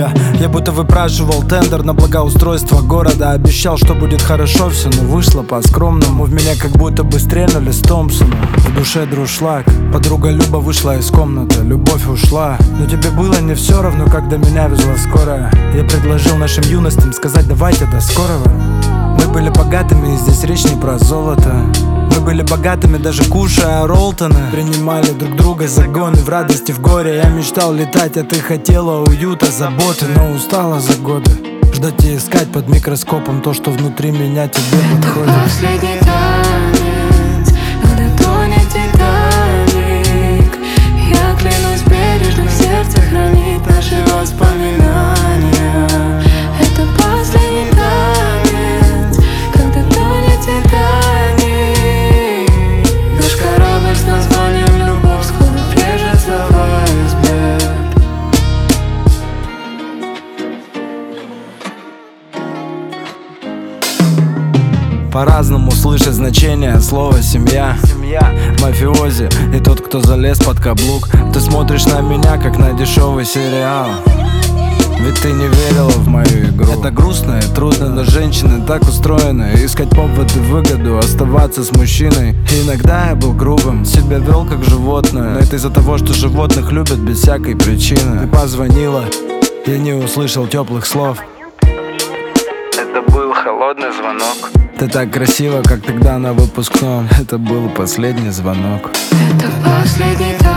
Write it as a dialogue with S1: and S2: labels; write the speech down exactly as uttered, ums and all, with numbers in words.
S1: я. Я будто выпрашивал тендер на благоустройство города. Обещал, что будет хорошо все, но вышло по-скромному. В меня как будто бы стрельнули с Томпсона. В душе друшлаг. Подруга Люба вышла из комнаты, любовь ушла. Но тебе было не все равно, когда меня везла скорая. Я предложил нашим юностям сказать давайте до скорого. Мы были богатыми, и здесь речь не про золото. Мы были богатыми, даже кушая Ролтоны. Принимали друг друга за гоны в радости, в горе. Я мечтал летать, а ты хотела уюта, заботы. Но устала за годы ждать и искать под микроскопом то, что внутри меня тебе подходит.
S2: Это последний танец, когда тонет Титаник. Я клянусь бережно в сердце хранить наши воспоминания. Это последний танец, когда тонет Титаник. Наш корабль с названием любовь скоро врежется в айсберг.
S1: По-разному слышать значение слова «семья». Семья, мафиози и тот, кто залез под каблук. Ты смотришь на меня, как на дешевый сериал, ведь ты не верила в мою игру. Это грустно и трудно, но женщины так устроены. Искать поводы, выгоду, оставаться с мужчиной. И иногда я был грубым, себя вел как животное. Но это из-за того, что животных любят без всякой причины. Ты позвонила, я не услышал теплых слов.
S3: Это был холодный звонок.
S1: Ты так красиво, как тогда на выпускном. Это был последний звонок.
S2: Это последний танец.